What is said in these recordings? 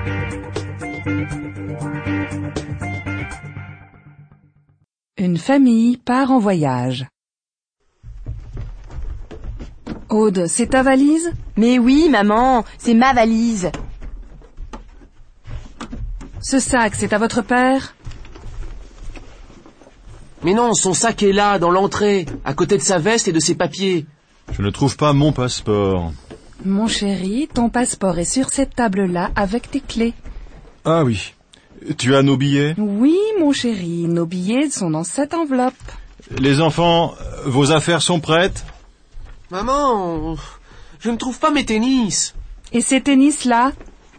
Une famille part en voyage. Aude, c'est ta valise? Mais oui, maman, c'est ma valise. Ce sac, c'est à votre père? Mais non, son sac est là, dans l'entrée, à côté de sa veste et de ses papiers. Je ne trouve pas mon passeport. Mon chéri, ton passeport est sur cette table-là avec tes clés. Ah oui. Tu as nos billets? Oui, mon chéri, nos billets sont dans cette enveloppe. Les enfants, vos affaires sont prêtes? Maman, je ne trouve pas mes tennis. Et ces tennis-là?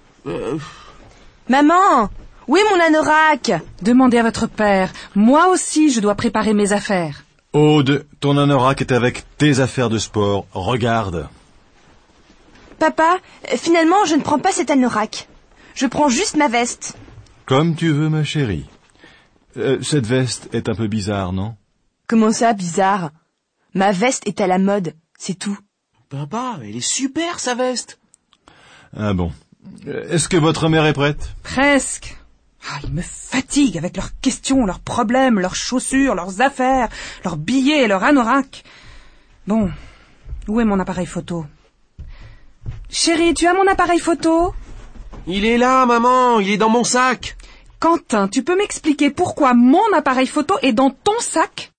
Maman, où est mon anorak? Demandez à votre père. Moi aussi, je dois préparer mes affaires. Aude, ton anorak est avec tes affaires de sport. Regarde. Papa, finalement, je ne prends pas cet anorak. Je prends juste ma veste. Comme tu veux, ma chérie. Cette veste est un peu bizarre, non? Comment ça, bizarre? Ma veste est à la mode, c'est tout. Papa, elle est super, sa veste. Ah bon. Est-ce que votre mère est prête? Presque. Ah, ils me fatiguent avec leurs questions, leurs problèmes, leurs chaussures, leurs affaires, leurs billets et leurs anoraks. Bon, où est mon appareil photo? Chérie, tu as mon appareil photo? Il est là, maman, il est dans mon sac. Quentin, tu peux m'expliquer pourquoi mon appareil photo est dans ton sac?